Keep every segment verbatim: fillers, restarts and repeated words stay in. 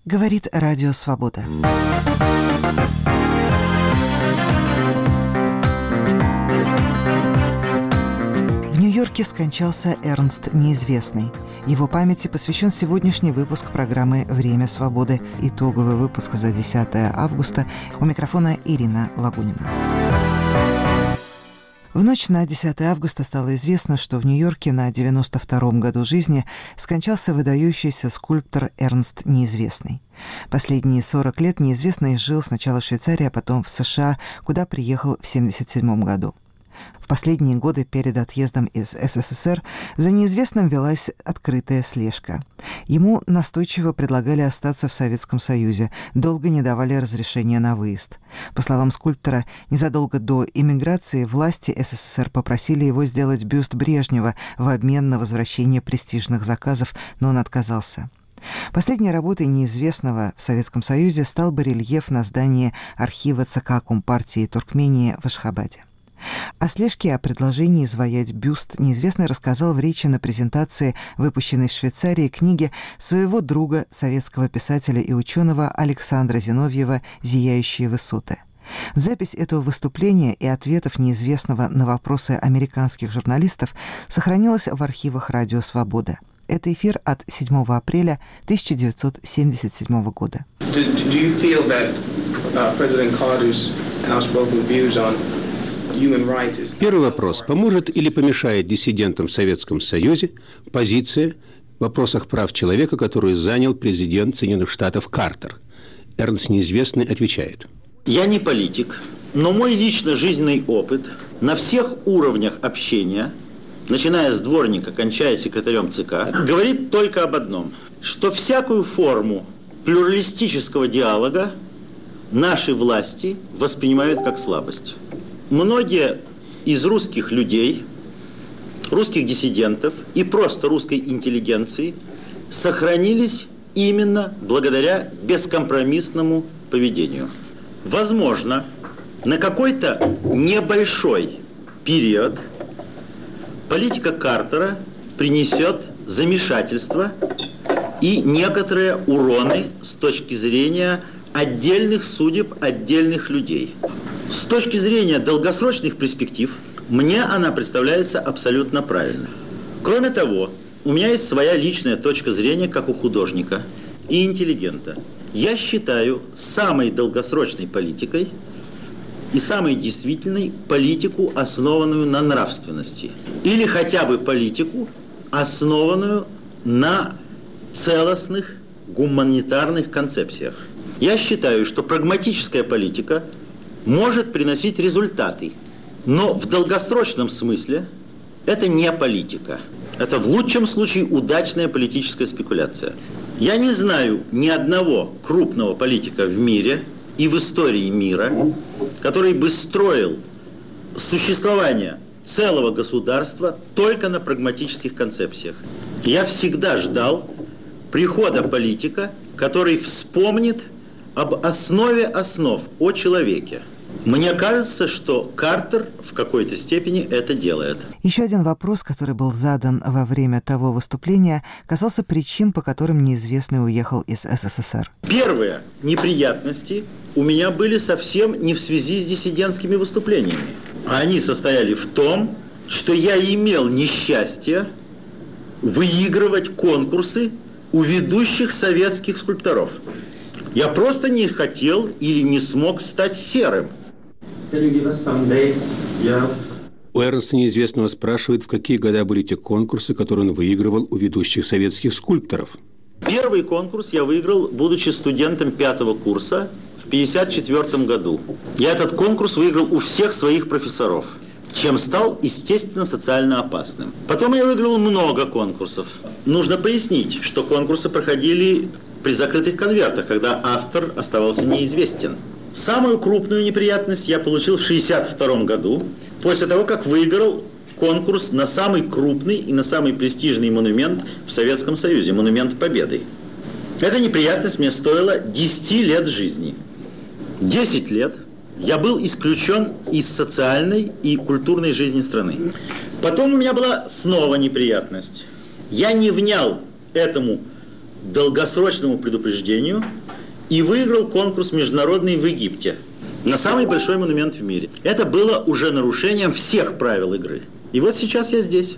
Говорит Радио Свобода. В Нью-Йорке скончался Эрнст Неизвестный. Его памяти посвящен сегодняшний выпуск программы «Время свободы». Итоговый выпуск за десятое августа. У микрофона Ирина Лагунина. В ночь на десятое августа стало известно, что в Нью-Йорке на девяносто втором году жизни скончался выдающийся скульптор Эрнст Неизвестный. Последние сорок лет Неизвестный жил сначала в Швейцарии, а потом в США, куда приехал в семьдесят седьмом году. В последние годы перед отъездом из СССР за Неизвестным велась открытая слежка. Ему настойчиво предлагали остаться в Советском Союзе, долго не давали разрешения на выезд. По словам скульптора, незадолго до эмиграции власти СССР попросили его сделать бюст Брежнева в обмен на возвращение престижных заказов, но он отказался. Последней работой Неизвестного в Советском Союзе стал барельеф на здании архива ЦК Компартии Туркмении в Ашхабаде. О слежке и о предложении изваять бюст Неизвестный рассказал в речи на презентации, выпущенной в Швейцарии, книги своего друга, советского писателя и ученого Александра Зиновьева «Зияющие высоты». Запись этого выступления и ответов Неизвестного на вопросы американских журналистов сохранилась в архивах Радио Свобода. Это эфир от седьмого апреля тысяча девятьсот семьдесят седьмого года. Do, do you feel that, uh, President Carter's outspoken views on Первый вопрос. Поможет или помешает диссидентам в Советском Союзе позиция в вопросах прав человека, которую занял президент Соединенных Штатов Картер? Эрнст Неизвестный отвечает. Я не политик, но мой лично жизненный опыт на всех уровнях общения, начиная с дворника, кончая секретарем ЦК, говорит только об одном, что всякую форму плюралистического диалога наши власти воспринимают как слабость. Многие из русских людей, русских диссидентов и просто русской интеллигенции сохранились именно благодаря бескомпромиссному поведению. Возможно, на какой-то небольшой период политика Картера принесет замешательство и некоторые уроны с точки зрения отдельных судеб отдельных людей. С точки зрения долгосрочных перспектив, мне она представляется абсолютно правильной. Кроме того, у меня есть своя личная точка зрения, как у художника и интеллигента. Я считаю самой долгосрочной политикой и самой действительной политику, основанную на нравственности. Или хотя бы политику, основанную на целостных гуманитарных концепциях. Я считаю, что прагматическая политика может приносить результаты, но в долгосрочном смысле это не политика. Это в лучшем случае удачная политическая спекуляция. Я не знаю ни одного крупного политика в мире и в истории мира, который бы строил существование целого государства только на прагматических концепциях. Я всегда ждал прихода политика, который вспомнит об основе основ, о человеке. Мне кажется, что Картер в какой-то степени это делает. Еще один вопрос, который был задан во время того выступления, касался причин, по которым Неизвестный уехал из СССР. Первые неприятности у меня были совсем не в связи с диссидентскими выступлениями. Они состояли в том, что я имел несчастье выигрывать конкурсы у ведущих советских скульпторов. Я просто не хотел или не смог стать серым. У Эрнста Неизвестного спрашивают, в какие года были те конкурсы, которые он выигрывал у ведущих советских скульпторов. Первый конкурс я выиграл, будучи студентом пятого курса в пятьдесят четвёртом году. Я этот конкурс выиграл у всех своих профессоров, чем стал, естественно, социально опасным. Потом я выиграл много конкурсов. Нужно пояснить, что конкурсы проходили при закрытых конвертах, когда автор оставался неизвестен. Самую крупную неприятность я получил в шестьдесят втором году, после того, как выиграл конкурс на самый крупный и на самый престижный монумент в Советском Союзе, монумент Победы. Эта неприятность мне стоила десять лет жизни. десять лет я был исключен из социальной и культурной жизни страны. Потом у меня была снова неприятность. Я не внял этому долгосрочному предупреждению и выиграл конкурс международный в Египте на самый большой монумент в мире. Это было уже нарушением всех правил игры. И вот сейчас я здесь.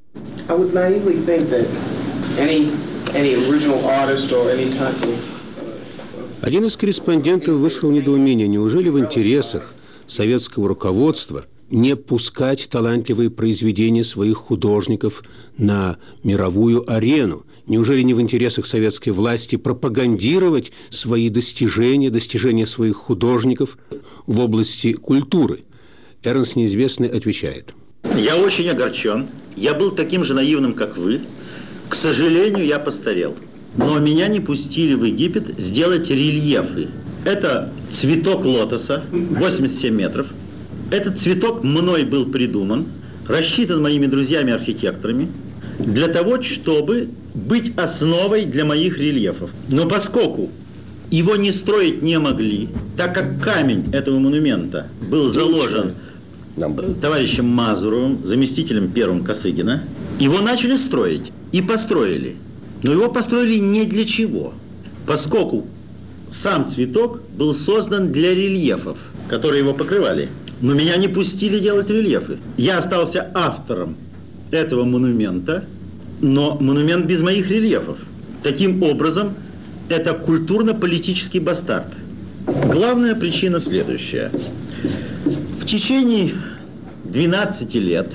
Один из корреспондентов высказал недоумение. Неужели в интересах советского руководства не пускать талантливые произведения своих художников на мировую арену? Неужели не в интересах советской власти пропагандировать свои достижения, достижения своих художников в области культуры? Эрнст Неизвестный отвечает. Я очень огорчен. Я был таким же наивным, как вы. К сожалению, я постарел. Но меня не пустили в Египет сделать рельефы. Это цветок лотоса, восемьдесят семь метров. Этот цветок мной был придуман, рассчитан моими друзьями-архитекторами, для того, чтобы быть основой для моих рельефов. Но поскольку его не строить не могли, так как камень этого монумента был заложен товарищем Мазуровым, заместителем первым Косыгина, его начали строить и построили. Но его построили не для чего, поскольку сам цветок был создан для рельефов, которые его покрывали. Но меня не пустили делать рельефы. Я остался автором этого монумента, но монумент без моих рельефов. Таким образом, это культурно-политический бастард. Главная причина следующая. В течение двенадцати лет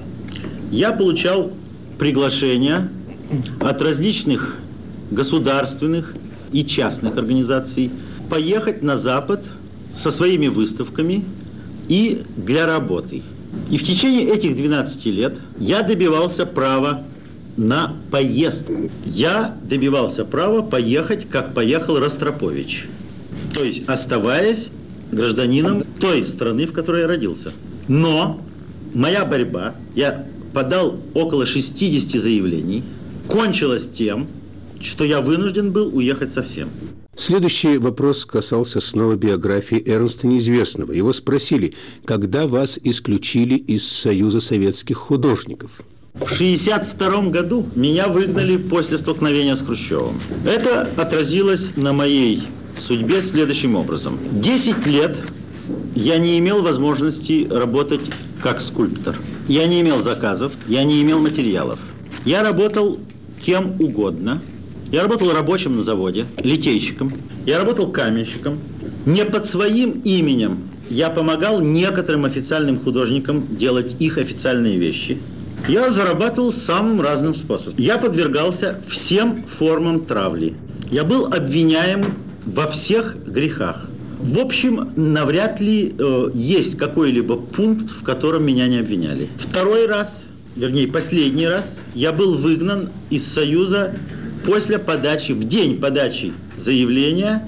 я получал приглашения от различных государственных и частных организаций поехать на Запад со своими выставками и для работы. И в течение этих двенадцати лет я добивался права на поездку. Я добивался права поехать, как поехал Ростропович. То есть оставаясь гражданином той страны, в которой я родился. Но моя борьба, я подал около шестидесяти заявлений, кончилась тем, что я вынужден был уехать совсем. Следующий вопрос касался снова биографии Эрнста Неизвестного. Его спросили, когда вас исключили из Союза советских художников? В шестьдесят втором году меня выгнали после столкновения с Хрущевым. Это отразилось на моей судьбе следующим образом. Десять лет я не имел возможности работать как скульптор. Я не имел заказов, я не имел материалов. Я работал кем угодно. Я работал рабочим на заводе, литейщиком. Я работал каменщиком. Не под своим именем я помогал некоторым официальным художникам делать их официальные вещи. Я зарабатывал самым разным способом. Я подвергался всем формам травли. Я был обвиняем во всех грехах. В общем, навряд ли э, есть какой-либо пункт, в котором меня не обвиняли. Второй раз, вернее, последний раз, я был выгнан из Союза после подачи, в день подачи заявления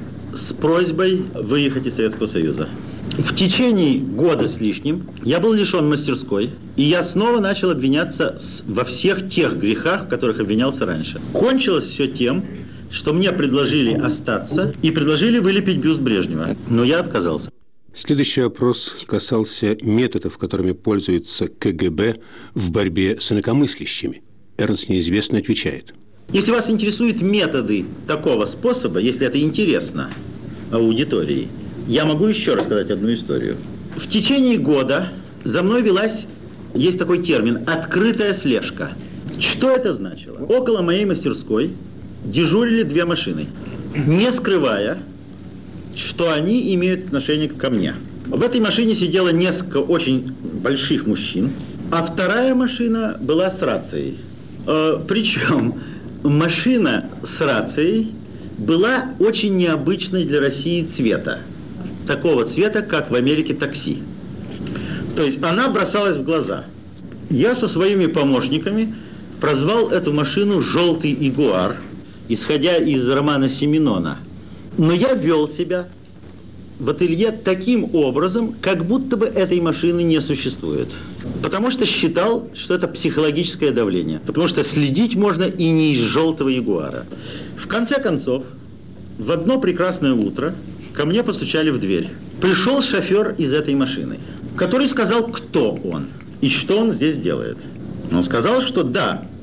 с просьбой выехать из Советского Союза. В течение года с лишним я был лишен мастерской, и я снова начал обвиняться во всех тех грехах, в которых обвинялся раньше. Кончилось все тем, что мне предложили остаться и предложили вылепить бюст Брежнева, но я отказался. Следующий вопрос касался методов, которыми пользуется ка гэ бэ в борьбе с инакомыслящими. Эрнст Неизвестный отвечает. Если вас интересуют методы такого способа, если это интересно аудитории, я могу еще рассказать одну историю. В течение года за мной велась, есть такой термин, открытая слежка. Что это значило? Около моей мастерской дежурили две машины, не скрывая, что они имеют отношение ко мне. В этой машине сидело несколько очень больших мужчин, а вторая машина была с рацией. Э, причем машина с рацией была очень необычной для России цвета. Такого цвета, как в Америке такси. То есть она бросалась в глаза. Я со своими помощниками прозвал эту машину «желтый ягуар», исходя из романа Семенона. Но я вел себя в ателье таким образом, как будто бы этой машины не существует. Потому что считал, что это психологическое давление. Потому что следить можно и не из «желтого ягуара». В конце концов, в одно прекрасное утро ко мне постучали в дверь. Пришел шофер из этой машины, который сказал, кто он и что он здесь делает. Он сказал, что да,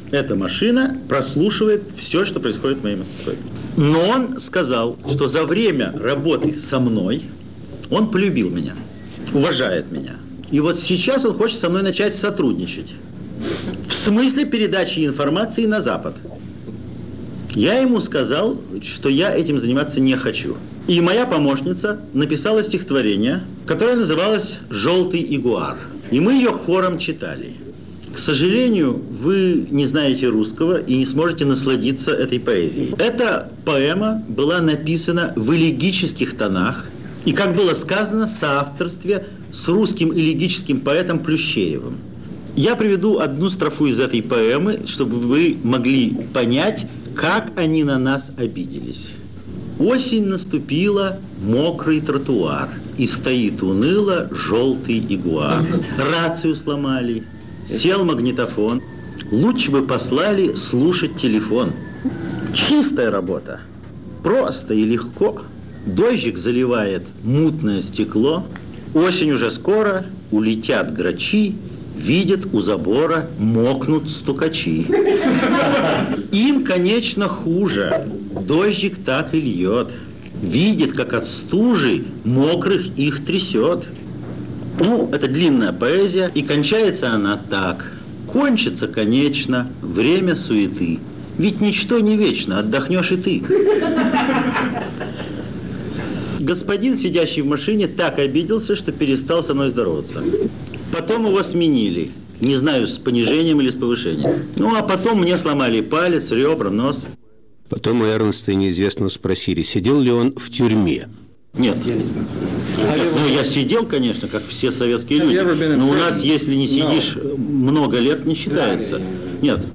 эта машина прослушивает все, что происходит в моей мастерской. Но он сказал, что за время работы со мной он полюбил меня, уважает меня. И вот сейчас он хочет со мной начать сотрудничать. В смысле передачи информации на Запад. Я ему сказал, что я этим заниматься не хочу. И моя помощница написала стихотворение, которое называлось «Желтый ягуар». И мы ее хором читали. К сожалению, вы не знаете русского и не сможете насладиться этой поэзией. Эта поэма была написана в элегических тонах и, как было сказано, в соавторстве с русским элегическим поэтом Плющеевым. Я приведу одну строфу из этой поэмы, чтобы вы могли понять, как они на нас обиделись. Осень наступила, мокрый тротуар, и стоит уныло желтый ягуар. Рацию сломали, сел магнитофон, лучше бы послали слушать телефон. Чистая работа, просто и легко. Дождик заливает мутное стекло, осень уже скоро, улетят грачи, видят у забора, мокнут стукачи. Им, конечно, хуже. Дождик так и льет. Видит, как от стужи мокрых их трясет. Ну, это длинная поэзия, и кончается она так. Кончится, конечно, время суеты. Ведь ничто не вечно, отдохнешь и ты. Господин, сидящий в машине, так обиделся, что перестал со мной здороваться. Потом его сменили. Не знаю, с понижением или с повышением. Ну, а потом мне сломали палец, ребра, нос. Потом у Эрнста неизвестного спросили, сидел ли он в тюрьме. Нет. Ну, я сидел, конечно, как все советские люди. Но у нас, если не сидишь много лет, не считается. Нет.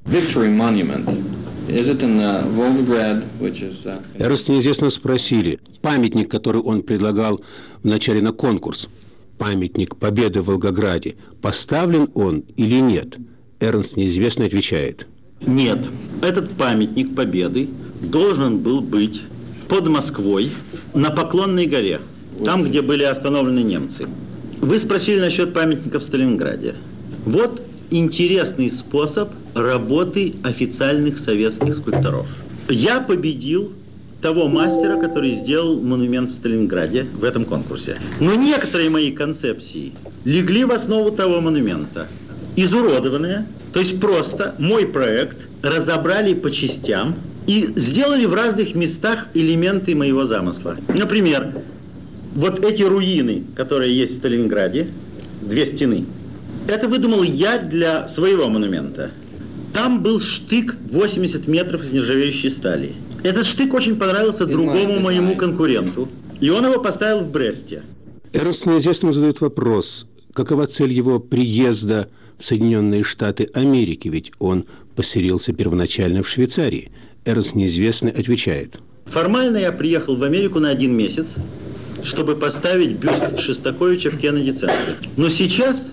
Эрнст неизвестного спросили, памятник, который он предлагал в начале на конкурс, памятник Победы в Волгограде, поставлен он или нет? Эрнст неизвестный отвечает. Нет, этот памятник Победы должен был быть под Москвой на Поклонной горе, там, где были остановлены немцы. Вы спросили насчет памятника в Сталинграде. Вот интересный способ работы официальных советских скульпторов. Я победил того мастера, который сделал монумент в Сталинграде в этом конкурсе. Но некоторые мои концепции легли в основу того монумента. Изуродованные, то есть просто мой проект разобрали по частям и сделали в разных местах элементы моего замысла. Например, вот эти руины, которые есть в Сталинграде, две стены, это выдумал я для своего монумента. Там был штык восемьдесят метров из нержавеющей стали. Этот штык очень понравился другому моему конкуренту, и он его поставил в Бресте. Эрнст неизвестному задает вопрос, какова цель его приезда в Соединенные Штаты Америки, ведь он поселился первоначально в Швейцарии. Эрнст неизвестный отвечает. Формально я приехал в Америку на один месяц, чтобы поставить бюст Шостаковича в Кеннеди-центре. Но сейчас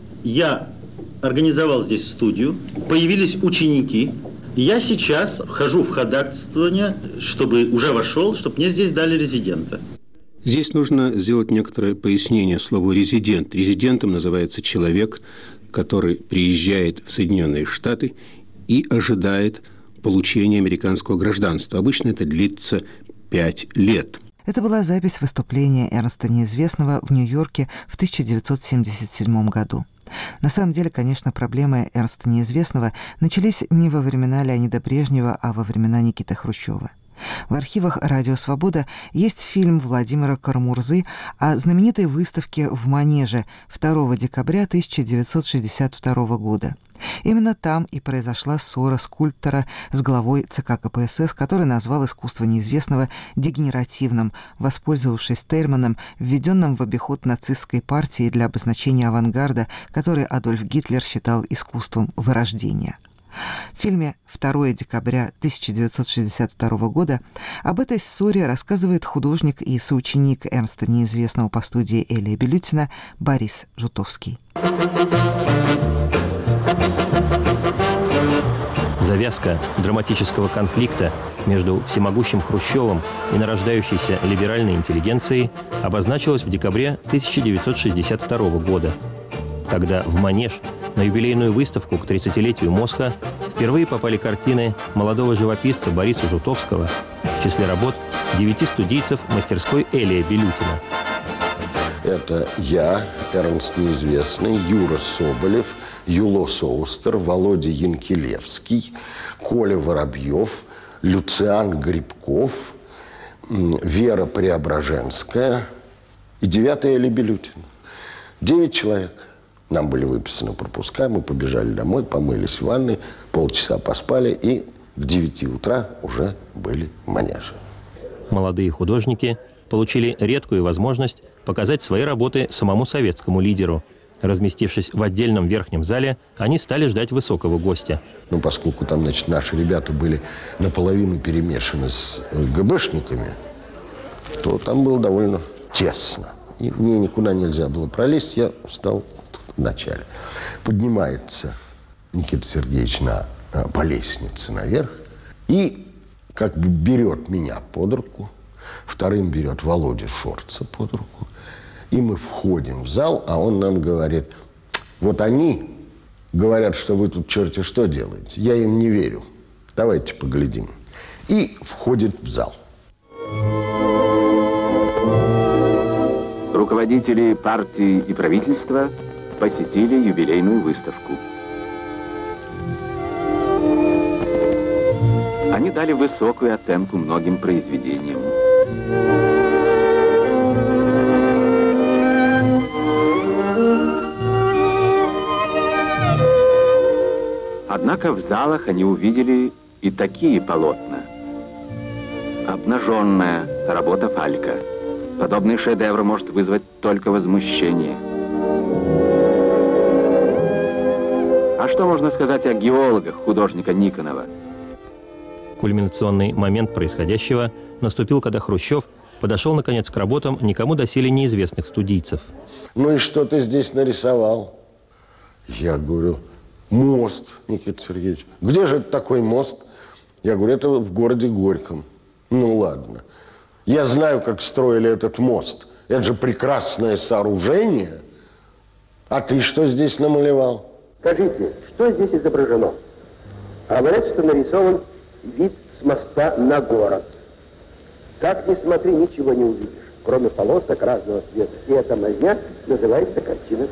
я организовал здесь студию, появились ученики. Я сейчас вхожу в ходатайствование, чтобы уже вошел, чтобы мне здесь дали резидента. Здесь нужно сделать некоторое пояснение слову «резидент». Резидентом называется человек, который приезжает в Соединенные Штаты и ожидает получения американского гражданства. Обычно это длится пять лет. Это была запись выступления Эрнста Неизвестного в Нью-Йорке в тысяча девятьсот семьдесят седьмом году. На самом деле, конечно, проблемы Эрнста Неизвестного начались не во времена Леонида Брежнева, а во времена Никиты Хрущева. В архивах «Радио Свобода» есть фильм Владимира Карамурзы о знаменитой выставке в Манеже второго декабря тысяча девятьсот шестьдесят второго года. Именно там и произошла ссора скульптора с главой ЦК КПСС, который назвал искусство Неизвестного дегенеративным, воспользовавшись термином, введенным в обиход нацистской партии для обозначения авангарда, который Адольф Гитлер считал искусством вырождения. В фильме второго декабря тысяча девятьсот шестьдесят второго года об этой ссоре рассказывает художник и соученик Эрнста Неизвестного по студии Элия Белютина Борис Жутовский. Завязка драматического конфликта между всемогущим Хрущевым и нарождающейся либеральной интеллигенцией обозначилась в декабре тысяча девятьсот шестьдесят второго года. Тогда в Манеж на юбилейную выставку к тридцатилетию Мосха впервые попали картины молодого живописца Бориса Жутовского в числе работ девяти студийцев мастерской Элия Белютина. Это я, Эрнст Неизвестный, Юра Соболев, Юло Соустер, Володя Янкелевский, Коля Воробьев, Люциан Грибков, Вера Преображенская и девятый Эли Белютин. Девять человек. Нам были выписаны пропуска, мы побежали домой, помылись в ванной, полчаса поспали и к девяти утра уже были в манеже. Молодые художники получили редкую возможность показать свои работы самому советскому лидеру. Разместившись в отдельном верхнем зале, они стали ждать высокого гостя. Ну, поскольку там, значит, наши ребята были наполовину перемешаны с ГБшниками, то там было довольно тесно. И мне никуда нельзя было пролезть, я встал тут в начале. Поднимается Никита Сергеевич на, по лестнице наверх и как бы берет меня под руку, вторым берет Володя Шорца под руку. И мы входим в зал, а он нам говорит: вот они говорят, что вы тут черти что делаете. Я им не верю. Давайте поглядим. И входит в зал. Руководители партии и правительства посетили юбилейную выставку. Они дали высокую оценку многим произведениям. Однако в залах они увидели и такие полотна. Обнаженная работа Фалька. Подобный шедевр может вызвать только возмущение. А что можно сказать о геологах художника Никонова? Кульминационный момент происходящего наступил, когда Хрущев подошел, наконец, к работам никому доселе неизвестных студийцев. Ну и что ты здесь нарисовал? Я говорю: мост, Никита Сергеевич. Где же это такой мост? Я говорю: это в городе Горьком. Ну ладно. Я знаю, как строили этот мост. Это же прекрасное сооружение. А ты что здесь намалевал? Скажите, что здесь изображено? Говорят, что нарисован вид с моста на город. Как ни смотри, ничего не увидишь, кроме полосок разного цвета. И эта мазня называется картина.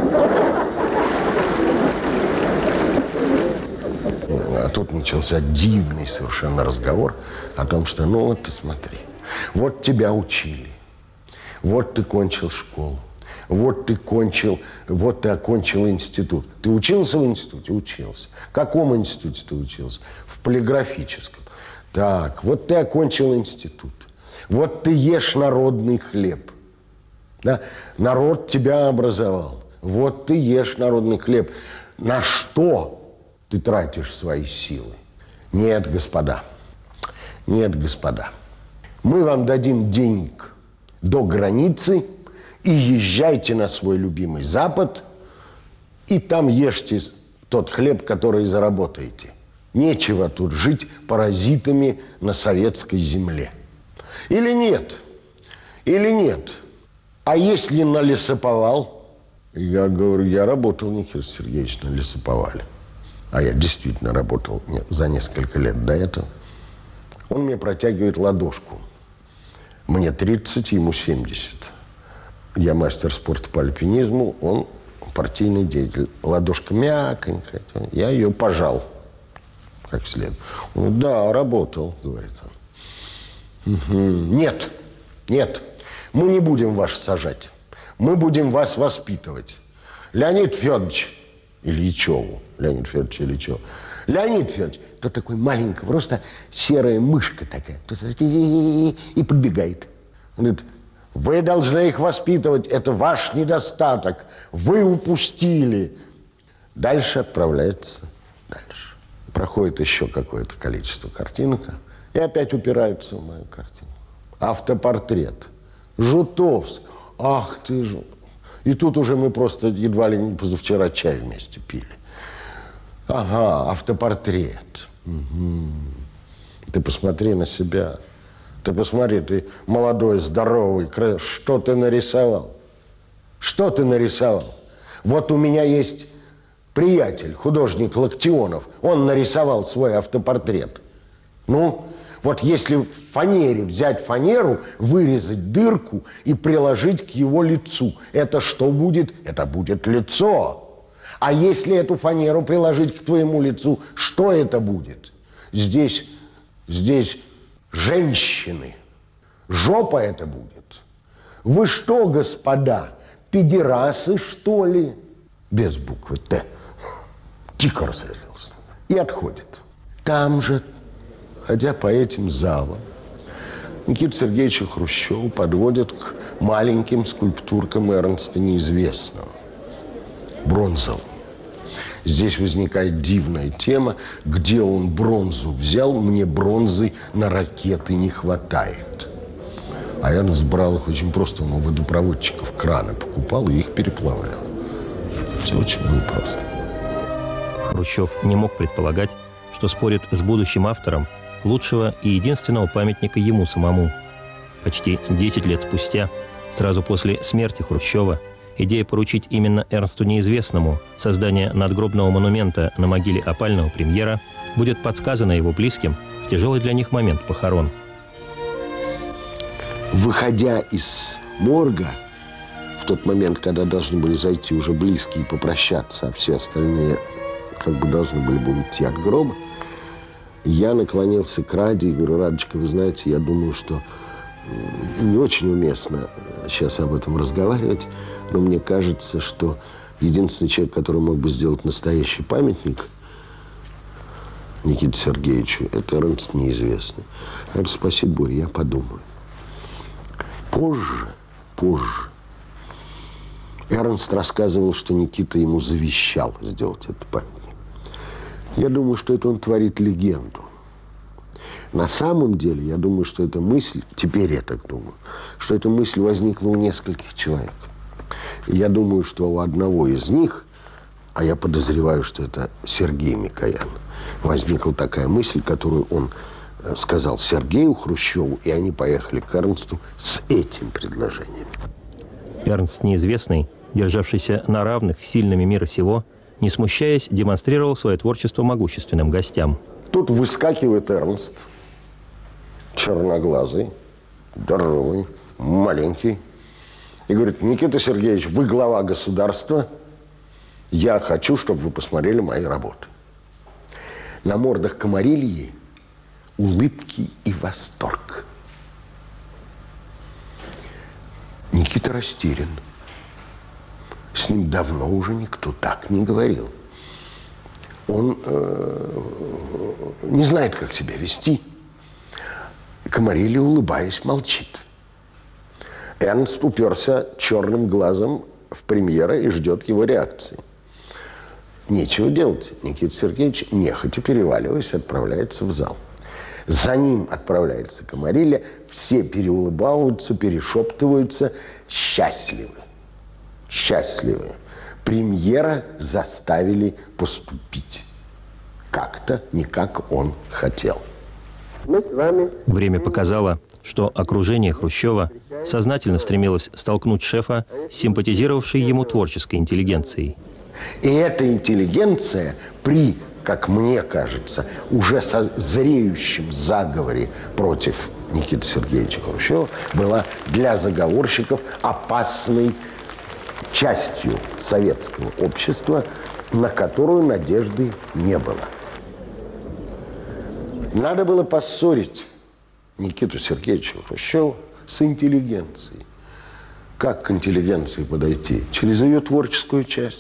А тут начался дивный совершенно разговор о том, что ну вот ты смотри, вот тебя учили, вот ты кончил школу, вот ты кончил, вот ты окончил институт. Ты учился в институте? Учился. В каком институте ты учился? В полиграфическом. Так, вот ты окончил институт. Вот ты ешь народный хлеб. Да? Народ тебя образовал. Вот ты ешь народный хлеб. На что ты тратишь свои силы? Нет, господа. Нет, господа. Мы вам дадим денег до границы и езжайте на свой любимый Запад, и там ешьте тот хлеб, который заработаете. Нечего тут жить паразитами на советской земле. Или нет? Или нет? А если на лесоповал? Я говорю: я работал, Никита Сергеевич, на лесоповале. А я действительно работал за несколько лет до этого. Он мне протягивает ладошку. Мне тридцать, ему семьдесят. Я мастер спорта по альпинизму, он партийный деятель. Ладошка мягонькая. Я ее пожал как следует. Он говорит: да, работал, говорит он. Угу. Нет, нет, мы не будем вас сажать. Мы будем вас воспитывать. Леонид Федорович Ильичеву. Леонид Федорович Ильичев. Леонид Федорович, то такой маленького роста, серая мышка такая. И подбегает. Он говорит: вы должны их воспитывать, это ваш недостаток. Вы упустили. Дальше отправляется дальше. Проходит еще какое-то количество картинок и опять упираются в мою картину. Автопортрет. Жутовск. Ах ты ж. И тут уже мы просто едва ли не позавчера чай вместе пили. Ага, автопортрет. Угу. Ты посмотри на себя. Ты посмотри, ты молодой, здоровый, что ты нарисовал? Что ты нарисовал? Вот у меня есть приятель, художник Локтионов, он нарисовал свой автопортрет. Ну, вот если в фанере взять фанеру, вырезать дырку и приложить к его лицу, это что будет? Это будет лицо. А если эту фанеру приложить к твоему лицу, что это будет? Здесь, здесь женщины. Жопа это будет. Вы что, господа, педерасы, что ли? Без буквы Т. Дико разорился. И отходит. Там же, ходя по этим залам, Никиту Сергеевича Хрущева подводят к маленьким скульптуркам Эрнста Неизвестного. Бронзовым. Здесь возникает дивная тема, где он бронзу взял, мне бронзы на ракеты не хватает. А Эрнст брал их очень просто, он у водопроводчиков краны покупал и их переплавлял. Все очень было просто. Хрущев не мог предполагать, что спорит с будущим автором лучшего и единственного памятника ему самому. Почти десять лет спустя, сразу после смерти Хрущева, идея поручить именно Эрнсту Неизвестному создание надгробного монумента на могиле опального премьера будет подсказана его близким в тяжелый для них момент похорон. Выходя из морга, в тот момент, когда должны были зайти уже близкие и попрощаться, а все остальные как бы должны были бы уйти от гроба, я наклонился к Раде и говорю: Радочка, вы знаете, я думаю, что не очень уместно сейчас об этом разговаривать, но мне кажется, что единственный человек, который мог бы сделать настоящий памятник Никите Сергеевичу, это Эрнст Неизвестный. Я говорю: спасибо, Боря, я подумаю. Позже, позже Эрнст рассказывал, что Никита ему завещал сделать этот памятник. Я думаю, что это он творит легенду. На самом деле, я думаю, что эта мысль, теперь я так думаю, что эта мысль возникла у нескольких человек. И я думаю, что у одного из них, а я подозреваю, что это Сергей Микоян, возникла такая мысль, которую он сказал Сергею Хрущеву, и они поехали к Эрнсту с этим предложением. Эрнст Неизвестный, державшийся на равных с сильными мира сего, не смущаясь, демонстрировал свое творчество могущественным гостям. Тут выскакивает Эрнст, черноглазый, здоровый, маленький, и говорит: Никита Сергеевич, вы глава государства, я хочу, чтобы вы посмотрели мои работы. На мордах Камарильи улыбки и восторг. Никита растерян. С ним давно уже никто так не говорил. Он э, не знает, как себя вести. Камарилья, улыбаясь, молчит. Эрнст уперся черным глазом в премьера и ждет его реакции. Нечего делать. Никита Сергеевич, нехотя переваливаясь, отправляется в зал. За ним отправляется Камарилья. Все переулыбаются, перешептываются, счастливы. Счастливы. Премьера заставили поступить. Как-то, не как он хотел. Мы с вами... Время показало, что окружение Хрущева сознательно стремилось столкнуть шефа с симпатизировавшей ему творческой интеллигенцией. И эта интеллигенция при, как мне кажется, уже созреющем заговоре против Никиты Сергеевича Хрущева была для заговорщиков опасной частью советского общества, на которую надежды не было. Надо было поссорить Никиту Сергеевича Хрущева с интеллигенцией. Как к интеллигенции подойти? Через ее творческую часть.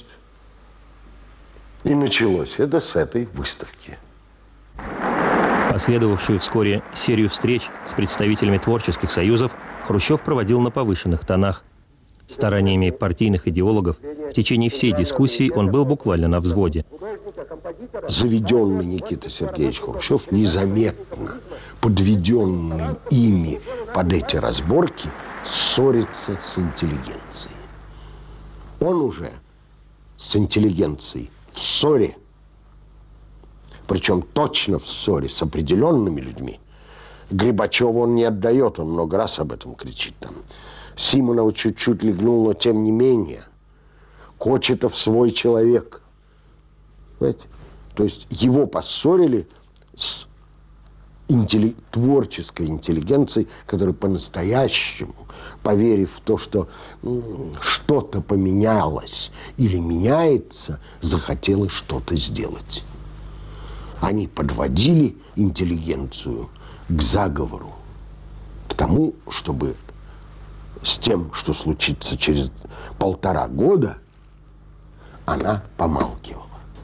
И началось это с этой выставки. Последовавшую вскоре серию встреч с представителями творческих союзов Хрущев проводил на повышенных тонах. Стараниями партийных идеологов в течение всей дискуссии он был буквально на взводе. Заведенный Никита Сергеевич Хрущев, незаметно подведенный ими под эти разборки, ссорится с интеллигенцией. Он уже с интеллигенцией в ссоре, причем точно в ссоре с определенными людьми. Грибачеву он не отдает, он много раз об этом кричит там. Симонова чуть-чуть легнул, но тем не менее. Кочетов свой человек. Понимаете? То есть его поссорили с интелли... творческой интеллигенцией, которая по-настоящему, поверив в то, что ну, что-то поменялось или меняется, захотела что-то сделать. Они подводили интеллигенцию к заговору, к тому, чтобы с тем, что случится через полтора года, она помалкивала.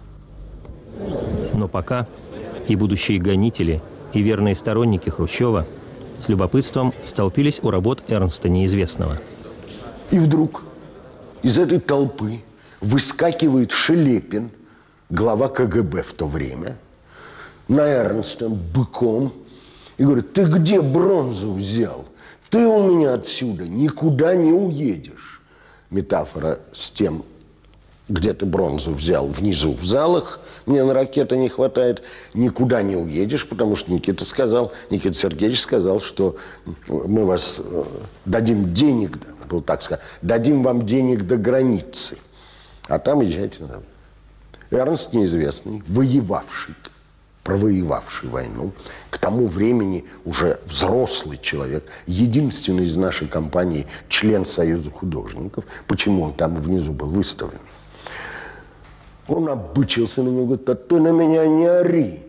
Но пока и будущие гонители, и верные сторонники Хрущева с любопытством столпились у работ Эрнста Неизвестного. И вдруг из этой толпы выскакивает Шелепин, глава ка гэ бэ в то время, на Эрнста быком, и говорит: ты где бронзу взял? Ты у меня отсюда никуда не уедешь. Метафора с тем, где ты бронзу взял, внизу в залах, мне на ракеты не хватает, никуда не уедешь, потому что Никита сказал, Никита Сергеевич сказал, что мы вас дадим денег, был так сказано, дадим вам денег до границы, а там езжайте на... Эрнст Неизвестный, воевавший, провоевавший войну, к тому времени уже взрослый человек, единственный из нашей компании член Союза художников, почему он там внизу был выставлен. Он обычился на него, говорит: а ты на меня не ори.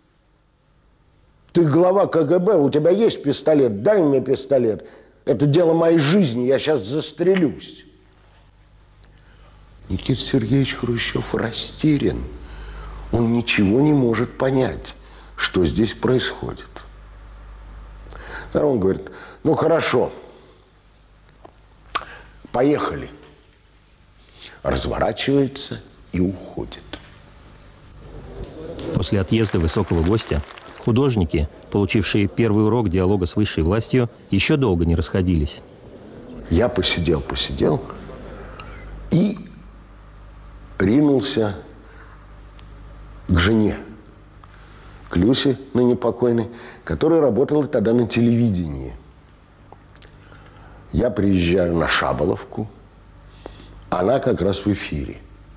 Ты глава ка гэ бэ, у тебя есть пистолет, дай мне пистолет. Это дело моей жизни, я сейчас застрелюсь. Никита Сергеевич Хрущев растерян. Он ничего не может понять, что здесь происходит. Тогда он говорит: ну хорошо, поехали. Разворачивается и уходит. После отъезда высокого гостя художники, получившие первый урок диалога с высшей властью, еще долго не расходились. Я посидел, посидел и ринулся к жене, к Люсе, ныне покойной, которая работала тогда на телевидении. Я приезжаю на Шаболовку, она как раз в эфире.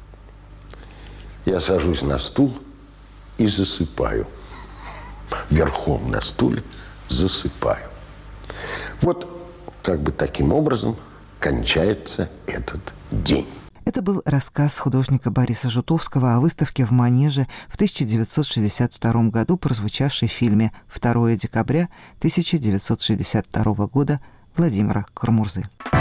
Я сажусь на стул и засыпаю. Верхом на стуле засыпаю. Вот как бы таким образом кончается этот день. Это был рассказ художника Бориса Жутовского о выставке в Манеже в тысяча девятьсот шестьдесят втором году, прозвучавшей в фильме второго декабря тысяча девятьсот шестьдесят второго года Владимира Кармурзы.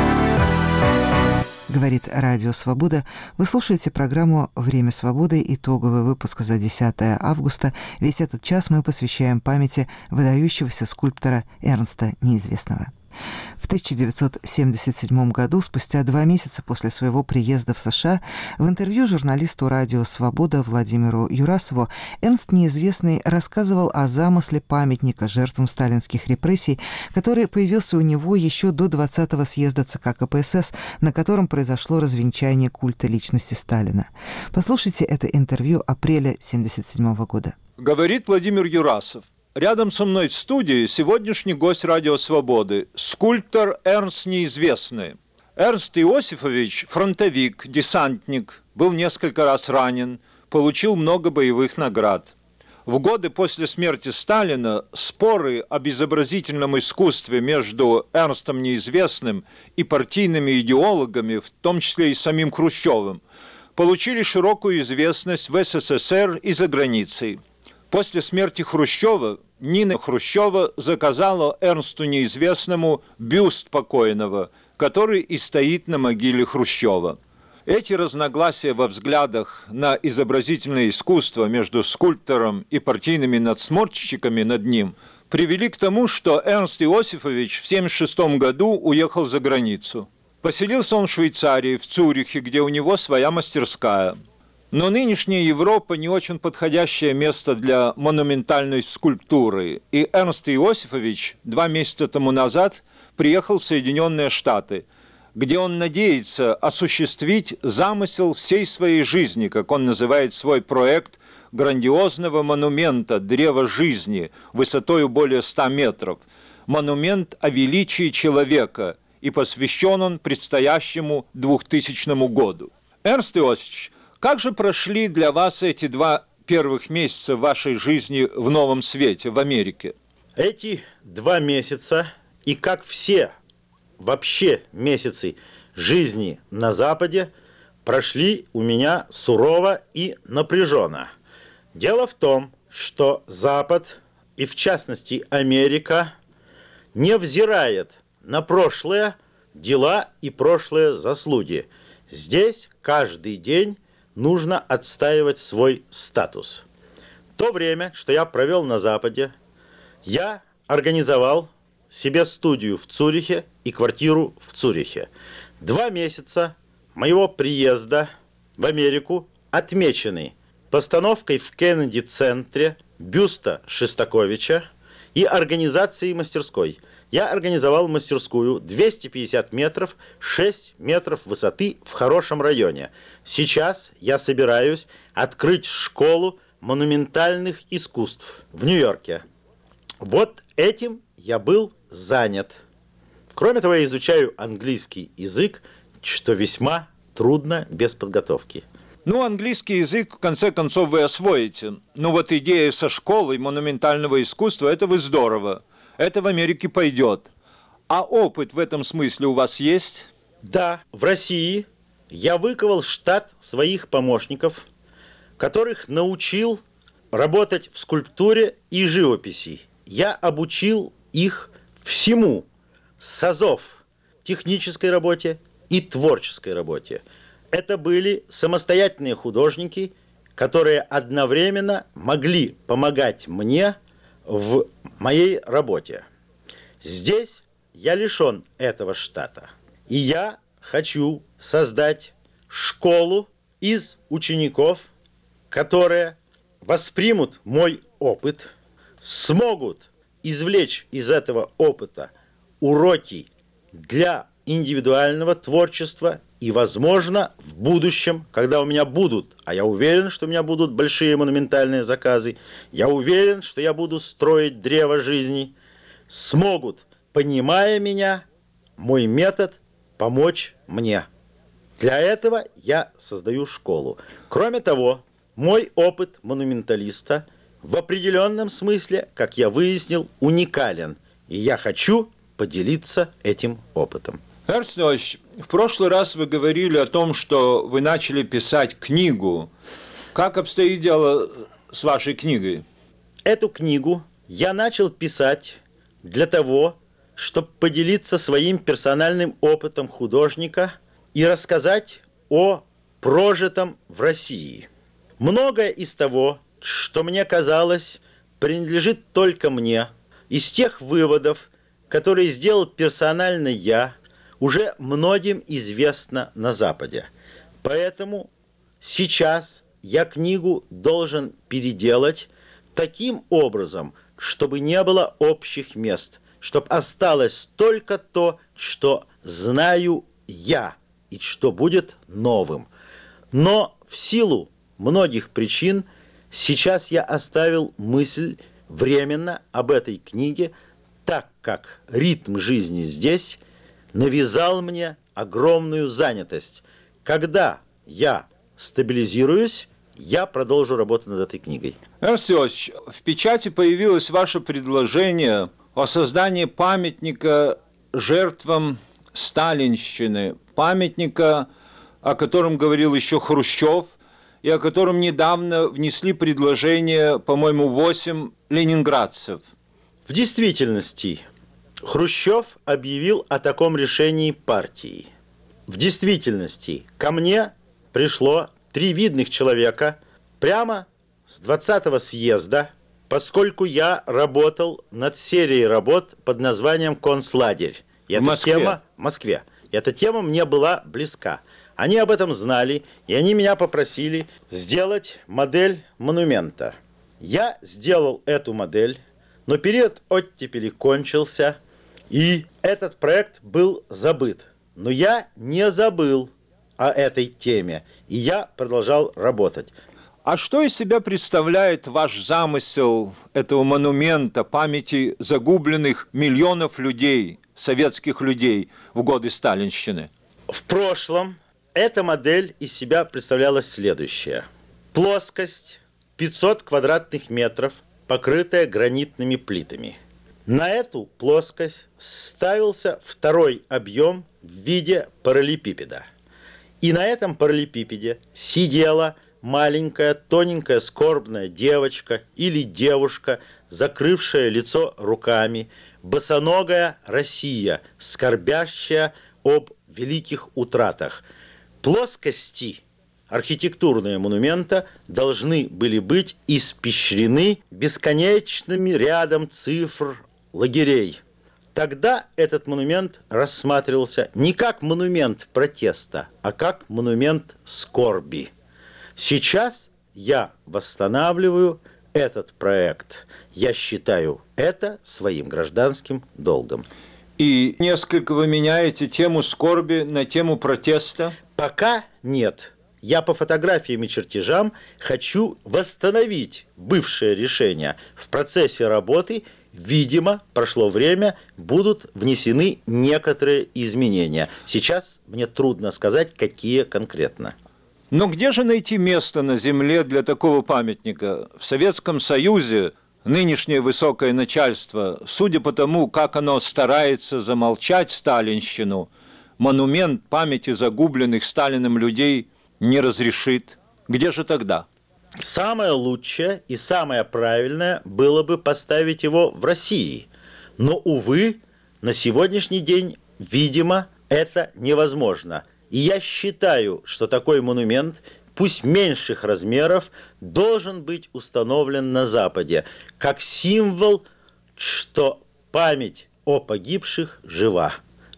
Говорит Радио Свобода. Вы слушаете программу «Время свободы», итоговый выпуск за десятое августа. Весь этот час мы посвящаем памяти выдающегося скульптора Эрнста Неизвестного. В тысяча девятьсот семьдесят седьмом году, спустя два месяца после своего приезда в США, в интервью журналисту «Радио Свобода» Владимиру Юрасову Эрнст Неизвестный рассказывал о замысле памятника жертвам сталинских репрессий, который появился у него еще до двадцатого съезда ЦК ка пэ эс эс, на котором произошло развенчание культа личности Сталина. Послушайте это интервью апреля семьдесят седьмого года. Говорит Владимир Юрасов. Рядом со мной в студии сегодняшний гость «Радио Свободы» – скульптор Эрнст Неизвестный. Эрнст Иосифович – фронтовик, десантник, был несколько раз ранен, получил много боевых наград. В годы после смерти Сталина споры об изобразительном искусстве между Эрнстом Неизвестным и партийными идеологами, в том числе и самим Хрущевым, получили широкую известность в эс эс эс эр и за границей. После смерти Хрущева Нина Хрущева заказала Эрнсту Неизвестному бюст покойного, который и стоит на могиле Хрущева. Эти разногласия во взглядах на изобразительное искусство между скульптором и партийными надсмотрщиками над ним привели к тому, что Эрнст Иосифович в семьдесят шестом году уехал за границу. Поселился он в Швейцарии, в Цюрихе, где у него своя мастерская. Но нынешняя Европа не очень подходящее место для монументальной скульптуры, и Эрнст Иосифович два месяца тому назад приехал в Соединенные Штаты, где он надеется осуществить замысел всей своей жизни, как он называет свой проект, грандиозного монумента «Древо жизни» высотою более ста метров, монумент о величии человека, и посвящен он предстоящему двухтысячному году. Эрнст Иосифович, Как же прошли для вас эти два первых месяца вашей жизни в новом свете, в Америке? Эти два месяца, и как все вообще месяцы жизни на Западе, прошли у меня сурово и напряженно. Дело в том, что Запад, и в частности Америка, не взирает на прошлые дела и прошлые заслуги. Здесь каждый день нужно отстаивать свой статус. То время, что я провел на Западе, я организовал себе студию в Цюрихе и квартиру в Цюрихе. Два месяца моего приезда в Америку отмечены постановкой в Кеннеди-центре бюста Шостаковича и организацией мастерской. Я организовал мастерскую двести пятьдесят метров, шесть метров высоты в хорошем районе. Сейчас я собираюсь открыть школу монументальных искусств в Нью-Йорке. Вот этим я был занят. Кроме того, я изучаю английский язык, что весьма трудно без подготовки. Ну, английский язык, в конце концов, вы освоите. Ну, вот идея со школой монументального искусства, это вы здорово. Это в Америке пойдет. А опыт в этом смысле у вас есть? Да, в России я выковал штат своих помощников, которых научил работать в скульптуре и живописи. Я обучил их всему, с азов, технической работе и творческой работе. Это были самостоятельные художники, которые одновременно могли помогать мне в моей работе. Здесь я лишен этого штата. И я хочу создать школу из учеников, которые воспримут мой опыт, смогут извлечь из этого опыта уроки для индивидуального творчества и, возможно, в будущем, когда у меня будут, а я уверен, что у меня будут большие монументальные заказы, я уверен, что я буду строить древо жизни, смогут, понимая меня, мой метод помочь мне. Для этого я создаю школу. Кроме того, мой опыт монументалиста в определенном смысле, как я выяснил, уникален. И я хочу поделиться этим опытом. Эрнст Иосифович, в прошлый раз вы говорили о том, что вы начали писать книгу. Как обстоит дело с вашей книгой? Эту книгу я начал писать для того, чтобы поделиться своим персональным опытом художника и рассказать о прожитом в России. Многое из того, что мне казалось, принадлежит только мне, из тех выводов, которые сделал персонально я, уже многим известно на Западе. Поэтому сейчас я книгу должен переделать таким образом, чтобы не было общих мест, чтобы осталось только то, что знаю я и что будет новым. Но в силу многих причин сейчас я оставил мысль временно об этой книге, так как ритм жизни здесь навязал мне огромную занятость. Когда я стабилизируюсь, я продолжу работу над этой книгой. Эрнст Иосифович, в печати появилось ваше предложение о создании памятника жертвам сталинщины, памятника, о котором говорил еще Хрущев, и о котором недавно внесли предложение, по-моему, восемь ленинградцев. В действительности, Хрущев объявил о таком решении партии. В действительности, ко мне пришло три видных человека прямо с двадцатого съезда, поскольку я работал над серией работ под названием «Концлагерь». И в эта Москве. тема в Москве. И эта тема мне была близка. Они об этом знали, и они меня попросили сделать модель монумента. Я сделал эту модель, но период оттепели кончился, и этот проект был забыт. Но я не забыл о этой теме, и я продолжал работать. А что из себя представляет ваш замысел этого монумента памяти загубленных миллионов людей, советских людей в годы сталинщины? В прошлом Эта модель из себя представляла следующее. Плоскость пятьсот квадратных метров, покрытая гранитными плитами. На эту плоскость ставился второй объем в виде параллелепипеда. И на этом параллелепипеде сидела маленькая, тоненькая, скорбная девочка или девушка, закрывшая лицо руками, босоногая Россия, скорбящая об великих утратах. Плоскости архитектурные монумента должны были быть испещрены бесконечным рядом цифр лагерей. Тогда этот монумент рассматривался не как монумент протеста, а как монумент скорби. Сейчас я восстанавливаю этот проект. Я считаю это своим гражданским долгом. И несколько вы меняете тему скорби на тему протеста? Пока нет. Я по фотографиям и чертежам хочу восстановить бывшее решение. В процессе работы, видимо, прошло время, будут внесены некоторые изменения. Сейчас мне трудно сказать, какие конкретно. Но где же найти место на земле для такого памятника? В Советском Союзе нынешнее высокое начальство, судя по тому, как оно старается замолчать сталинщину, монумент памяти загубленных Сталиным людей не разрешит. Где же тогда? Самое лучшее и самое правильное было бы поставить его в России. Но, увы, на сегодняшний день, видимо, это невозможно. И я считаю, что такой монумент, пусть меньших размеров, должен быть установлен на Западе, как символ, что память о погибших жива.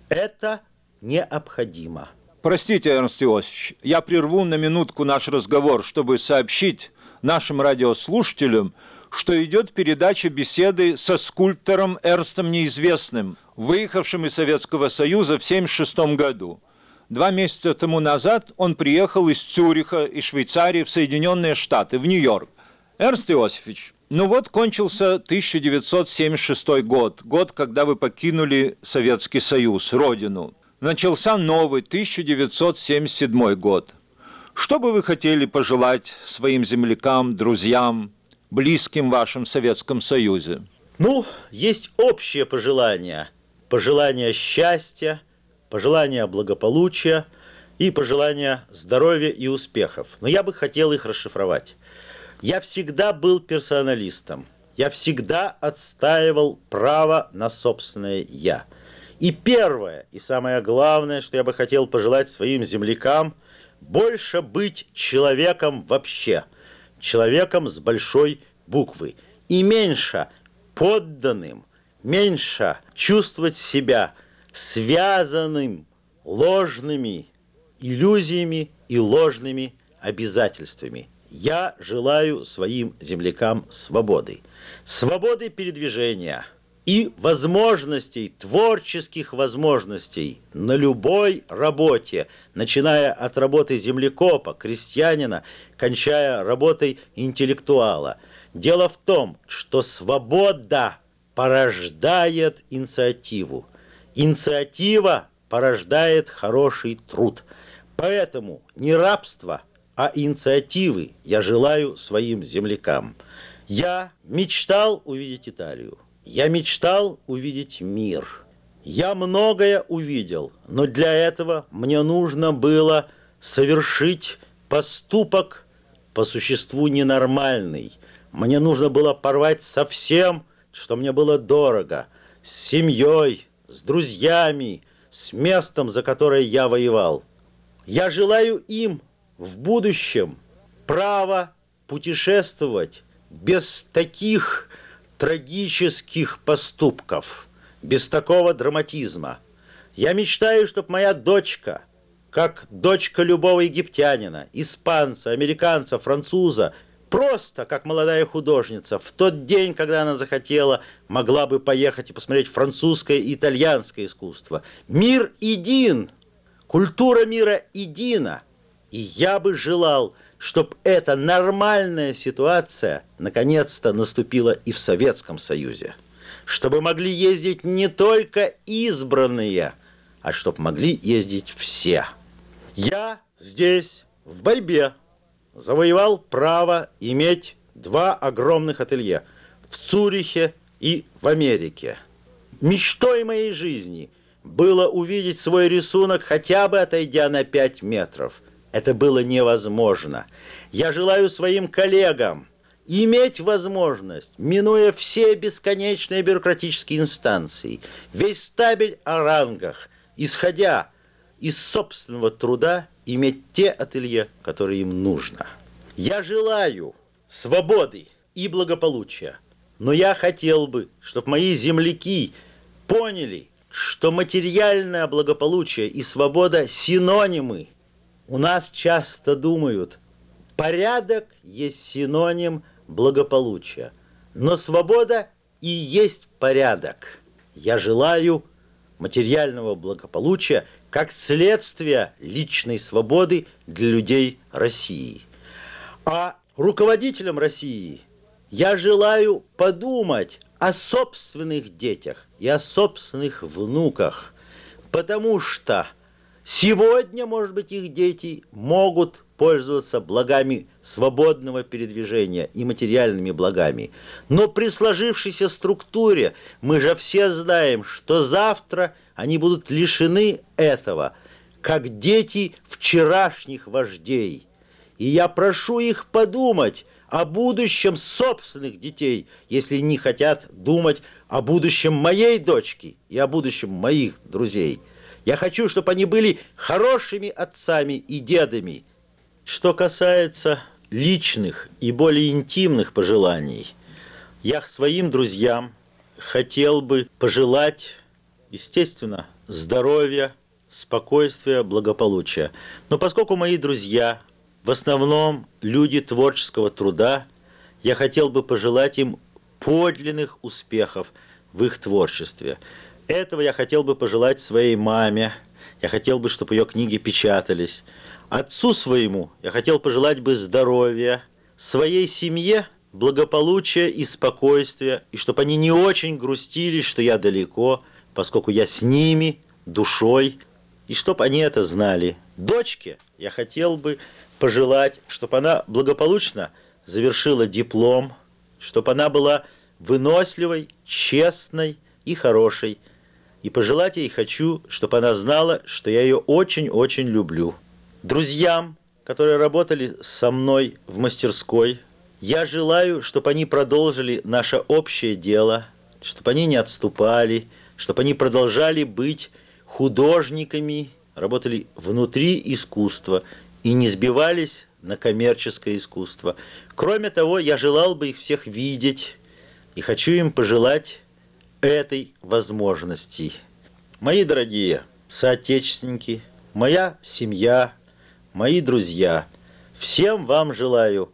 Это необходимо. Простите, Эрнст Иосифович, я прерву на минутку наш разговор, чтобы сообщить нашим радиослушателям, что идет передача беседы со скульптором Эрнстом Неизвестным, выехавшим из Советского Союза в семьдесят шестом году. Два месяца тому назад он приехал из Цюриха, из Швейцарии, в Соединенные Штаты, в Нью-Йорк. Эрнст Иосифович, ну вот кончился тысяча девятьсот семьдесят шестой год, год, когда вы покинули Советский Союз, родину. Начался новый тысяча девятьсот семьдесят седьмой год. Что бы вы хотели пожелать своим землякам, друзьям, близким вашим в Советском Союзе? Ну, есть общее пожелание. Пожелание счастья, пожелание благополучия и пожелание здоровья и успехов. Но я бы хотел их расшифровать. Я всегда был персоналистом. Я всегда отстаивал право на собственное «я». И первое, и самое главное, что я бы хотел пожелать своим землякам, больше быть человеком вообще, человеком с большой буквы, и меньше подданным, меньше чувствовать себя связанным ложными иллюзиями и ложными обязательствами. Я желаю своим землякам свободы, свободы передвижения и возможностей, творческих возможностей на любой работе, начиная от работы землекопа, крестьянина, кончая работой интеллектуала. Дело в том, что свобода порождает инициативу. Инициатива порождает хороший труд. Поэтому не рабство, а инициативы я желаю своим землякам. Я мечтал увидеть Италию. Я мечтал увидеть мир. Я многое увидел, но для этого мне нужно было совершить поступок по существу ненормальный. Мне нужно было порвать со всем, что мне было дорого, с семьей, с друзьями, с местом, за которое я воевал. Я желаю им в будущем право путешествовать без таких трагических поступков, без такого драматизма. Я мечтаю, чтобы моя дочка, как дочка любого египтянина, испанца, американца, француза, просто как молодая художница, в тот день, когда она захотела, могла бы поехать и посмотреть французское и итальянское искусство. Мир един, культура мира едина. И я бы желал, чтобы эта нормальная ситуация наконец-то наступила и в Советском Союзе. Чтобы могли ездить не только избранные, а чтобы могли ездить все. Я здесь, в борьбе, завоевал право иметь два огромных ателье в Цюрихе и в Америке. Мечтой моей жизни было увидеть свой рисунок, хотя бы отойдя на пять метров. Это было невозможно. Я желаю своим коллегам иметь возможность, минуя все бесконечные бюрократические инстанции, весь стабель о рангах, исходя из собственного труда, иметь те ателье, которые им нужно. Я желаю свободы и благополучия, но я хотел бы, чтобы мои земляки поняли, что материальное благополучие и свобода синонимы. У нас часто думают, порядок есть синоним благополучия, но свобода и есть порядок. Я желаю материального благополучия как следствие личной свободы для людей России. А руководителям России я желаю подумать о собственных детях и о собственных внуках, потому что сегодня, может быть, их дети могут пользоваться благами свободного передвижения и материальными благами. Но при сложившейся структуре мы же все знаем, что завтра они будут лишены этого, как дети вчерашних вождей. И я прошу их подумать о будущем собственных детей, если не хотят думать о будущем моей дочки и о будущем моих друзей. Я хочу, чтобы они были хорошими отцами и дедами. Что касается личных и более интимных пожеланий, я своим друзьям хотел бы пожелать, естественно, здоровья, спокойствия, благополучия. Но поскольку мои друзья в основном люди творческого труда, я хотел бы пожелать им подлинных успехов в их творчестве. Этого я хотел бы пожелать своей маме. Я хотел бы, чтобы ее книги печатались. Отцу своему я хотел пожелать бы здоровья, своей семье благополучия и спокойствия, и чтобы они не очень грустили, что я далеко, поскольку я с ними душой, и чтобы они это знали. Дочке я хотел бы пожелать, чтобы она благополучно завершила диплом, чтобы она была выносливой, честной и хорошей. И пожелать ей хочу, чтобы она знала, что я ее очень-очень люблю. Друзьям, которые работали со мной в мастерской, я желаю, чтобы они продолжили наше общее дело, чтобы они не отступали, чтобы они продолжали быть художниками, работали внутри искусства и не сбивались на коммерческое искусство. Кроме того, я желал бы их всех видеть и хочу им пожелать этой возможности. Мои дорогие соотечественники, моя семья, мои друзья, всем вам желаю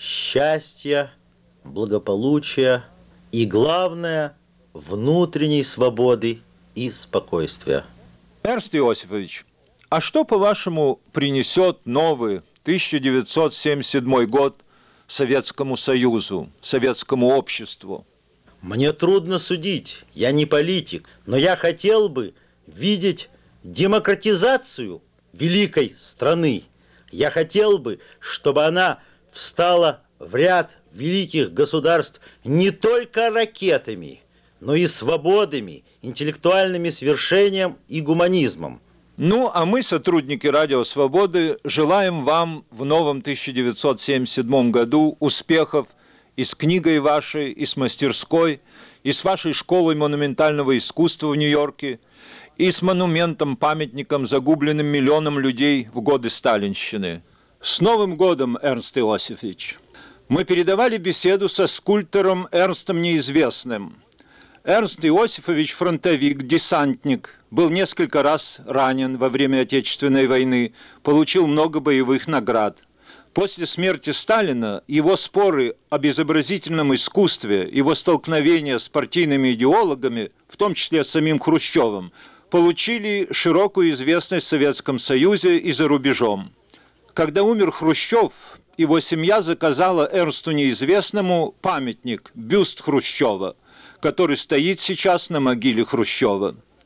счастья, благополучия и, главное, внутренней свободы и спокойствия. Эрнст Иосифович, а что, по-вашему, принесет новый тысяча девятьсот семьдесят седьмой год Советскому Союзу, советскому обществу? Мне трудно судить, я не политик, но я хотел бы видеть демократизацию великой страны. Я хотел бы, чтобы она встала в ряд великих государств не только ракетами, но и свободами, интеллектуальными свершением и гуманизмом. Ну, а мы, сотрудники Радио Свободы, желаем вам в новом тысяча девятьсот семьдесят седьмом году успехов и с книгой вашей, и с мастерской, и с вашей школой монументального искусства в Нью-Йорке, и с монументом-памятником загубленным миллионам людей в годы сталинщины. С Новым годом, Эрнст Иосифович! Мы передавали беседу со скульптором Эрнстом Неизвестным. Эрнст Иосифович – фронтовик, десантник, был несколько раз ранен во время Отечественной войны, получил много боевых наград. После смерти Сталина его споры об изобразительном искусстве, его столкновения с партийными идеологами, в том числе с самим Хрущевым, получили широкую известность в Советском Союзе и за рубежом. Когда умер Хрущев, его семья заказала Эрнсту Неизвестному памятник, бюст Хрущева, который стоит сейчас на могиле Хрущева.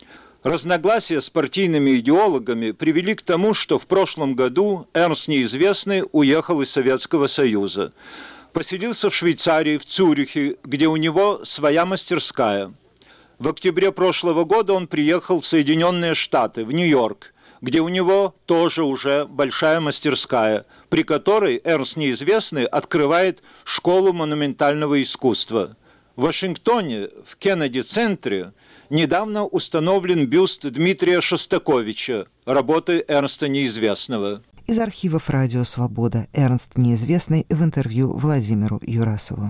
Разногласия с партийными идеологами привели к тому, что в прошлом году Эрнст Неизвестный уехал из Советского Союза. Поселился в Швейцарии, в Цюрихе, где у него своя мастерская. В октябре прошлого года он приехал в Соединенные Штаты, в Нью-Йорк, где у него тоже уже большая мастерская, при которой Эрнст Неизвестный открывает школу монументального искусства. В Вашингтоне, в Кеннеди-центре, недавно установлен бюст Дмитрия Шостаковича, работы Эрнста Неизвестного. Из архивов «Радио Свобода» Эрнст Неизвестный в интервью Владимиру Юрасову.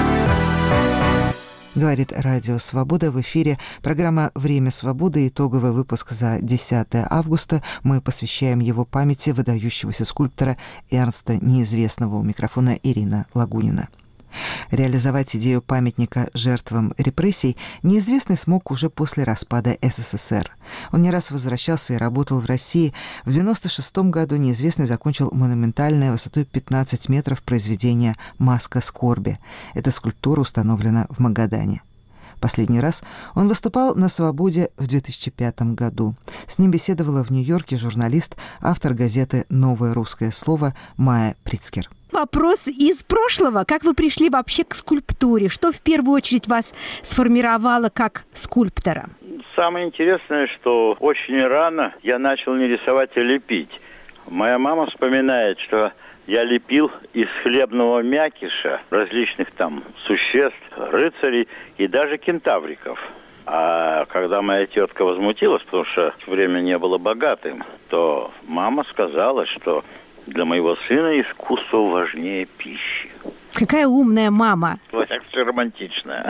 Говорит Радио Свобода, в эфире программа «Время свободы», итоговый выпуск за десятое августа. Мы посвящаем его памяти выдающегося скульптора Эрнста Неизвестного. У микрофона Ирина Лагунина. Реализовать идею памятника жертвам репрессий Неизвестный смог уже после распада СССР. Он не раз возвращался и работал в России. В девяносто шестом году Неизвестный закончил монументальное высотой пятнадцать метров произведение «Маска скорби». Эта скульптура установлена в Магадане. Последний раз он выступал на «Свободе» в две тысячи пятом году. С ним беседовала в Нью-Йорке журналист, автор газеты «Новое русское слово» Майя Прицкер. Вопрос из прошлого. Как вы пришли вообще к скульптуре? Что в первую очередь вас сформировало как скульптора? Самое интересное, что очень рано я начал не рисовать, а лепить. Моя мама вспоминает, что я лепил из хлебного мякиша различных там существ, рыцарей и даже кентавриков. А когда моя тетка возмутилась, потому что время не было богатым, то мама сказала, что для моего сына искусство важнее пищи. Какая умная мама. Вот так все романтичное.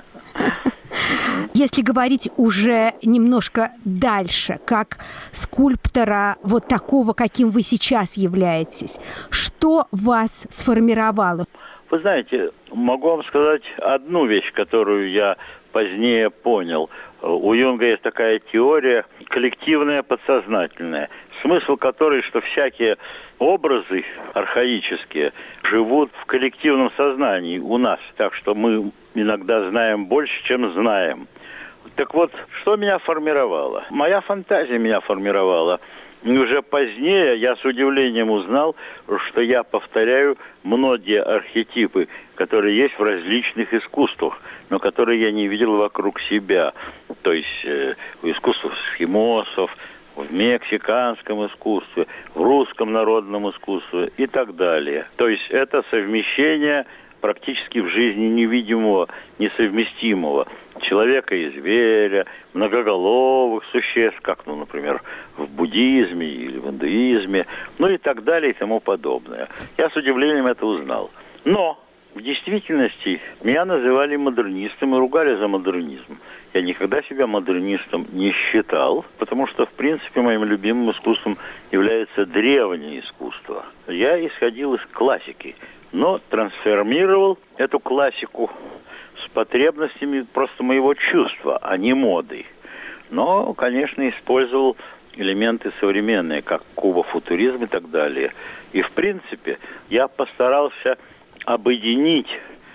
Если говорить уже немножко дальше, как скульптора вот такого, каким вы сейчас являетесь, что вас сформировало? Вы знаете, могу вам сказать одну вещь, которую я позднее понял. У Юнга есть такая теория коллективная подсознательная, смысл которой, что всякие образы архаические живут в коллективном сознании у нас, так что мы иногда знаем больше, чем знаем. Так вот, что меня формировало? Моя фантазия меня формировала. И уже позднее я с удивлением узнал, что я повторяю многие архетипы, которые есть в различных искусствах, но которые я не видел вокруг себя. То есть э, в искусстве эскимосов, в мексиканском искусстве, в русском народном искусстве и так далее. То есть это совмещение практически в жизни невидимого, несовместимого человека и зверя, многоголовых существ, как, ну, например, в буддизме или в индуизме, ну и так далее и тому подобное. Я с удивлением это узнал. Но в действительности меня называли модернистом и ругали за модернизм. Я никогда себя модернистом не считал, потому что, в принципе, моим любимым искусством является древнее искусство. Я исходил из классики, но трансформировал эту классику с потребностями просто моего чувства, а не моды. Но, конечно, использовал элементы современные, как кубофутуризм и так далее. И, в принципе, я постарался объединить,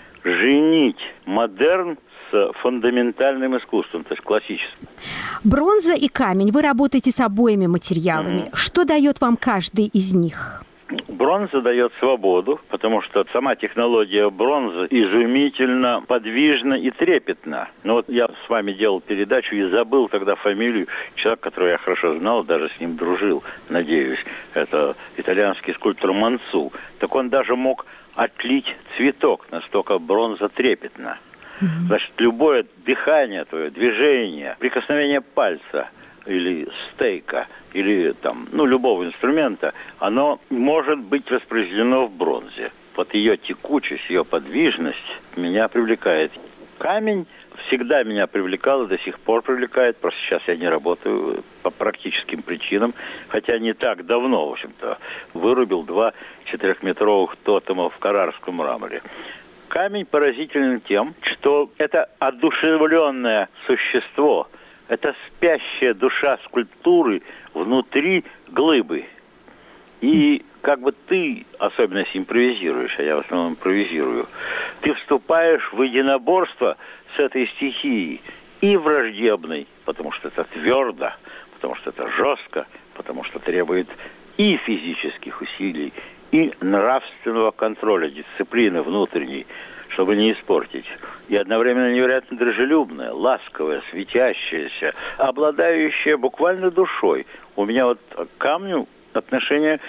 женить модерн с фундаментальным искусством, то есть классическим. Бронза и камень. Вы работаете с обоими материалами. Mm-hmm. Что дает вам каждый из них? Бронза дает свободу, потому что сама технология бронзы изумительно подвижна и трепетна. Но вот я с вами делал передачу и забыл тогда фамилию человека, которого я хорошо знал, даже с ним дружил, надеюсь. Это итальянский скульптор Мансу. Так он даже мог отлить цветок, настолько бронза трепетна. Mm-hmm. Значит, любое дыхание твое, движение, прикосновение пальца или стейка, или там, ну, любого инструмента, оно может быть воспроизведено в бронзе. Вот ее текучесть, ее подвижность меня привлекает. Камень всегда меня привлекал и до сих пор привлекает. Просто сейчас я не работаю по практическим причинам, хотя не так давно, в общем-то, вырубил два четырехметровых тотема в каррарском мраморе. Камень поразителен тем, что это одушевленное существо, это спящая душа скульптуры внутри глыбы. И как бы ты, особенно если импровизируешь, а я в основном импровизирую, ты вступаешь в единоборство с этой стихией, и враждебной потому что это твердо, потому что это жестко, потому что требует и физических усилий, и нравственного контроля, дисциплины внутренней, чтобы не испортить. И одновременно невероятно дружелюбная, ласковая, светящаяся, обладающая буквально душой. У меня вот к камню отношение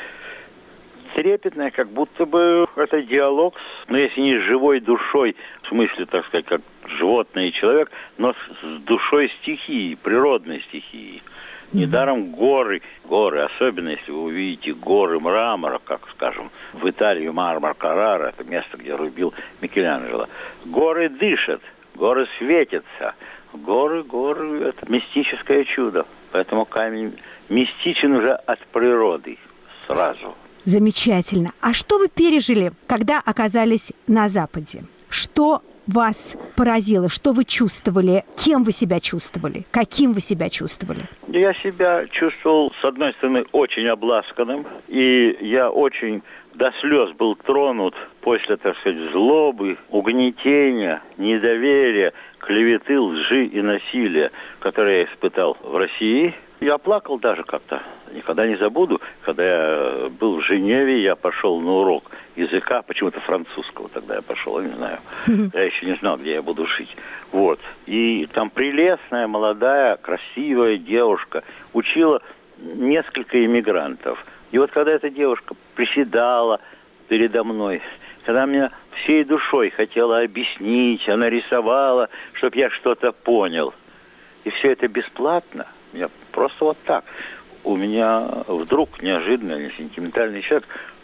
трепетное, как будто бы это диалог, с, ну, если не с живой душой, в смысле, так сказать, как животное и человек, но с душой стихии, природной стихии. Недаром горы, горы, особенно если вы увидите горы мрамора, как, скажем, в Италии Мармар Каррара, это место, где рубил Микеланджело. Горы дышат, горы светятся. Горы, горы – это мистическое чудо. Поэтому камень мистичен уже от природы сразу. Замечательно. А что вы пережили, когда оказались на Западе? Что вас поразило? Что вы чувствовали? Кем вы себя чувствовали? Каким вы себя чувствовали? Я себя чувствовал, с одной стороны, очень обласканным. И я очень до слез был тронут после, так сказать, злобы, угнетения, недоверия, клеветы, лжи и насилия, которые я испытал в России. Я плакал даже как-то. Никогда не забуду, когда я был в Женеве, я пошел на урок языка, почему-то французского тогда я пошел, я не знаю. Я еще не знал, где я буду шить. Вот. И там прелестная, молодая, красивая девушка учила несколько иммигрантов. И вот когда эта девушка приседала передо мной, когда меня всей душой хотела объяснить, она рисовала, чтобы я что-то понял. И все это бесплатно. Я просто вот так. У меня вдруг неожиданно, не сентиментальный человек,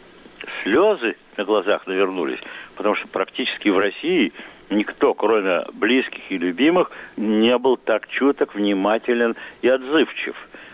слезы на глазах навернулись, потому что практически в России никто, кроме близких и любимых, не был так чуток, внимателен и отзывчив.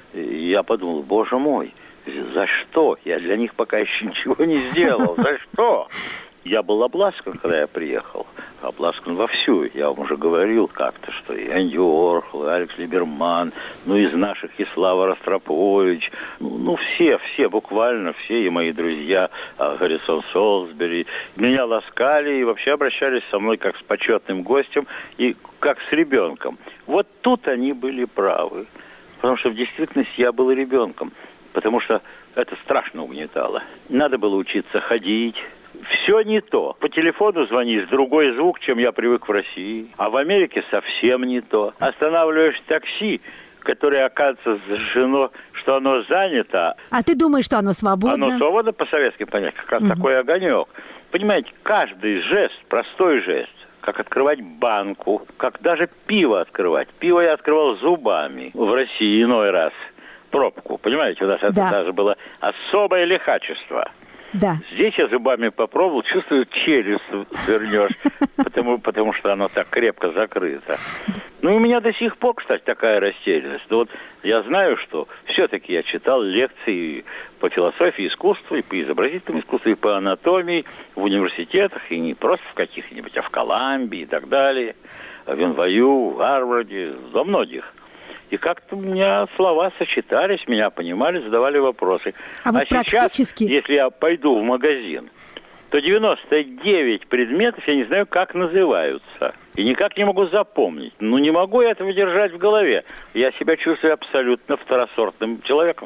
И я подумал, боже мой, за что? Я для них пока еще ничего не сделал. За что? Я был обласкан, когда я приехал. Обласкан вовсю. Я вам уже говорил как-то, что и Энди Уорхол, и Алекс Либерман, ну, из наших и Слава Ростропович. Ну, ну, все, все, буквально все, и мои друзья, Гаррисон Солсбери. Меня ласкали и вообще обращались со мной как с почетным гостем и как с ребенком. Вот тут они были правы. Потому что в действительности я был ребенком. Потому что это страшно угнетало. Надо было учиться ходить. Все не то. По телефону звонишь, другой звук, чем я привык в России. А в Америке совсем не то. Останавливаешь такси, которое, оказывается, зажжено, что оно занято. А ты думаешь, что оно свободно? Оно свободно, по-советски понять, как раз угу. такой огонек. Понимаете, каждый жест, простой жест, как открывать банку, как даже пиво открывать. Пиво я открывал зубами в России иной раз. Пробку, понимаете, у нас да. это даже было особое лихачество. Да. Здесь я зубами попробовал, чувствую, челюсть свернешь, потому, потому что оно так крепко закрыто. Ну, у меня до сих пор, кстати, такая растерянность. Но вот я знаю, что все-таки я читал лекции по философии искусства, и по изобразительному искусству, и по анатомии в университетах, и не просто в каких-нибудь, а в Колумбии и так далее, в эн вэ ю, в Гарварде, во многих. И как-то у меня слова сочетались, меня понимали, задавали вопросы. А, а вот сейчас, если я пойду в магазин, то девяносто девять предметов я не знаю, как называются. И никак не могу запомнить. Ну, не могу я этого держать в голове. Я себя чувствую абсолютно второсортным человеком.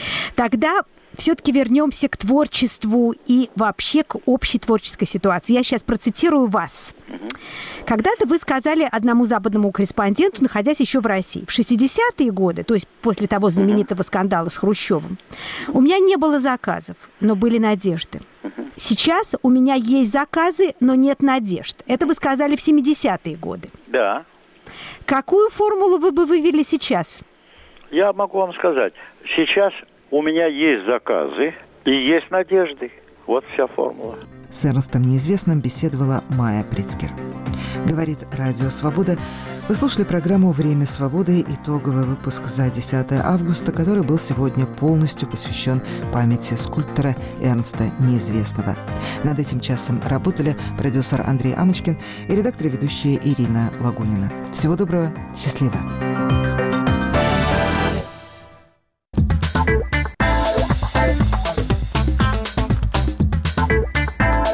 Тогда все-таки вернемся к творчеству и вообще к общей творческой ситуации. Я сейчас процитирую вас. Угу. Когда-то вы сказали одному западному корреспонденту, находясь еще в России, в шестидесятые годы, то есть после того знаменитого скандала с Хрущевым, у меня не было заказов, но были надежды. Угу. Сейчас у меня есть заказы, но нет надежд. Это вы сказали в семидесятые годы. Да. Какую формулу вы бы вывели сейчас? Я могу вам сказать. Сейчас у меня есть заказы и есть надежды. Вот вся формула. С Эрнстом Неизвестным беседовала Майя Прицкер. Говорит Радио Свобода. Вы слушали программу «Время свободы», итоговый выпуск за десятое августа, который был сегодня полностью посвящен памяти скульптора Эрнста Неизвестного. Над этим часом работали продюсер Андрей Амочкин и редактор и ведущая Ирина Лагунина. Всего доброго, счастливо!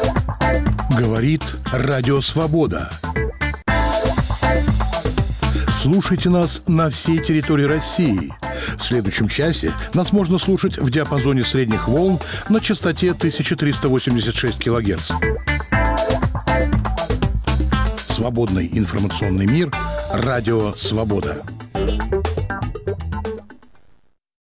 Говорит Радио Свобода. Слушайте нас на всей территории России. В следующем часе нас можно слушать в диапазоне средних волн на частоте тысяча триста восемьдесят шесть килогерц. Свободный информационный мир. Радио «Свобода».